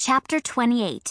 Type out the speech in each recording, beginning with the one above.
Chapter 28.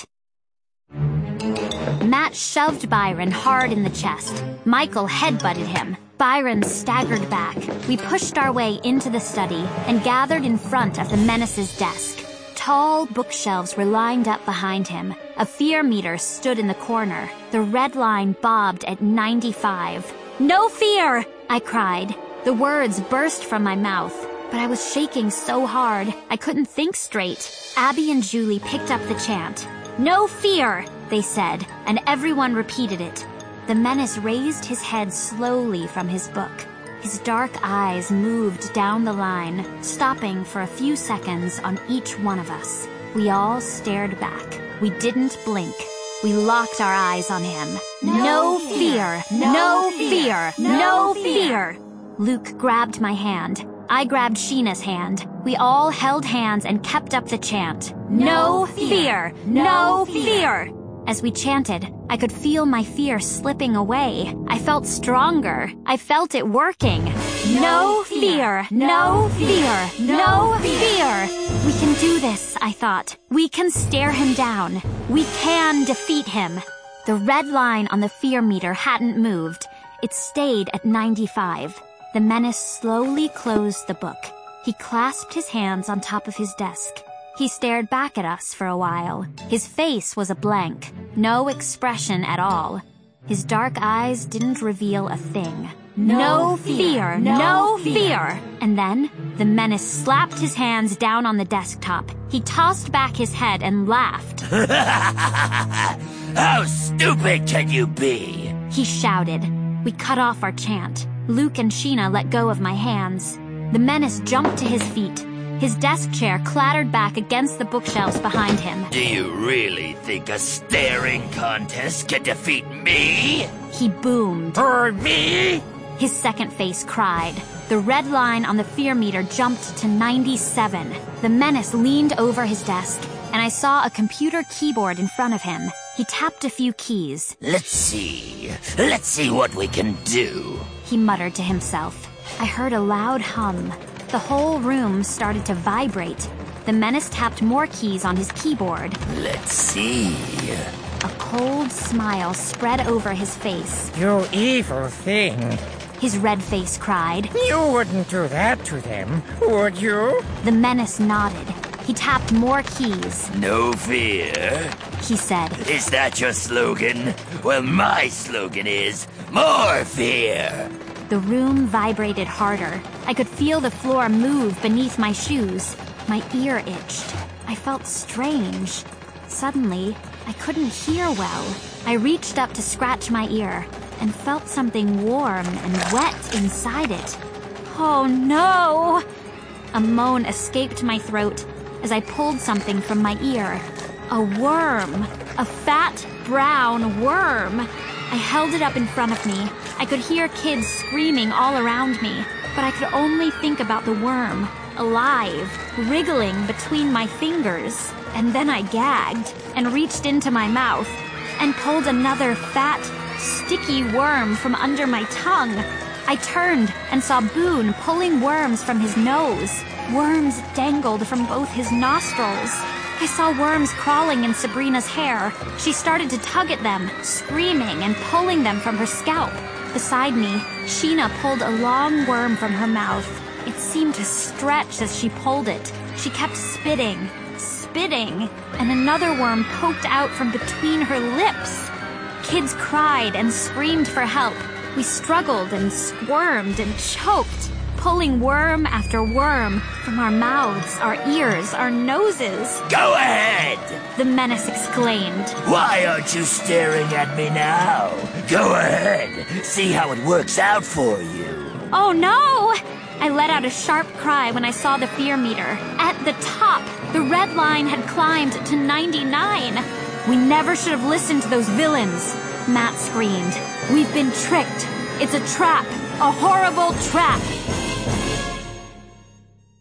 Matt shoved Byron hard in the chest. Michael headbutted him. Byron staggered back. We pushed our way into the study and gathered in front of the Menace's desk. Tall bookshelves were lined up behind him. A fear meter stood in the corner. The red line bobbed at 95. "No fear!" I cried. The words burst from my mouth, but I was shaking so hard I couldn't think straight. Abby and Julie picked up the chant. "No fear," they said, and everyone repeated it. The Menace raised his head slowly from his book. His dark eyes moved down the line, stopping for a few seconds on each one of us. We all stared back. We didn't blink. We locked our eyes on him. No fear! No fear! No fear! Luke grabbed my hand. I grabbed Sheena's hand. We all held hands and kept up the chant. No fear! No fear! As we chanted, I could feel my fear slipping away. I felt stronger. I felt it working. No fear! No fear! No fear! We can do this, I thought. We can stare him down. We can defeat him. The red line on the fear meter hadn't moved. It stayed at 95. The Menace slowly closed the book. He clasped his hands on top of his desk. He stared back at us for a while. His face was a blank, no expression at all. His dark eyes didn't reveal a thing. No fear! No fear! And then, the Menace slapped his hands down on the desktop. He tossed back his head and laughed. How stupid can you be? He shouted. We cut off our chant. Luke and Sheena let go of my hands. The Menace jumped to his feet. His desk chair clattered back against the bookshelves behind him. Do you really think a staring contest can defeat me? He boomed. Or me? His second face cried. The red line on the fear meter jumped to 97. The Menace leaned over his desk, and I saw a computer keyboard in front of him. He tapped a few keys. Let's see what we can do, he muttered to himself. I heard a loud hum. The whole room started to vibrate. The Menace tapped more keys on his keyboard. Let's see. A cold smile spread over his face. You evil thing. His red face cried. You wouldn't do that to them, would you? The Menace nodded. He tapped more keys. No fear, he said. Is that your slogan? Well, my slogan is more fear. The room vibrated harder. I could feel the floor move beneath my shoes. My ear itched. I felt strange. Suddenly, I couldn't hear well. I reached up to scratch my ear and felt something warm and wet inside it. Oh no! A moan escaped my throat as I pulled something from my ear. A worm. A fat, brown worm. I held it up in front of me. I could hear kids screaming all around me, but I could only think about the worm, alive, wriggling between my fingers. And then I gagged and reached into my mouth and pulled another fat, sticky worm from under my tongue. I turned and saw Boone pulling worms from his nose. Worms dangled from both his nostrils. I saw worms crawling in Sabrina's hair. She started to tug at them, screaming and pulling them from her scalp. Beside me, Sheena pulled a long worm from her mouth. It seemed to stretch as she pulled it. She kept spitting, and another worm poked out from between her lips. Kids cried and screamed for help. We struggled and squirmed and choked, pulling worm after worm from our mouths, our ears, our noses. Go ahead! The Menace exclaimed. Why aren't you staring at me now? Go ahead, see how it works out for you. Oh no! I let out a sharp cry when I saw the fear meter. At the top, the red line had climbed to 99. We never should have listened to those villains, Matt screamed. We've been tricked. It's a trap. A horrible trap.